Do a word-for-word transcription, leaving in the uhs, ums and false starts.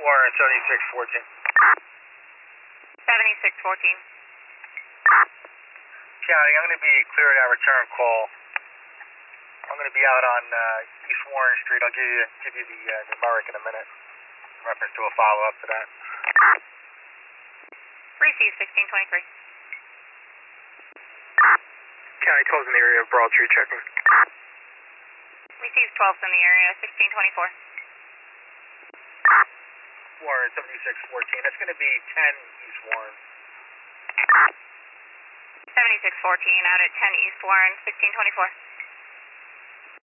Warren, seventy-six fourteen. seventy-six fourteen. County, I'm going to be clear at our return call. I'm going to be out on uh, East Warren Street. I'll give you give you the uh, numeric in a minute in reference to a follow-up to that. Receive sixteen twenty-three. County twelve's in the area of Broad Street checking. Receive twelve's in the area, sixteen twenty-four. Warren, seventy-six fourteen. That's going to be ten East Warren. seventy-six fourteen out at ten East Warren, sixteen twenty-four.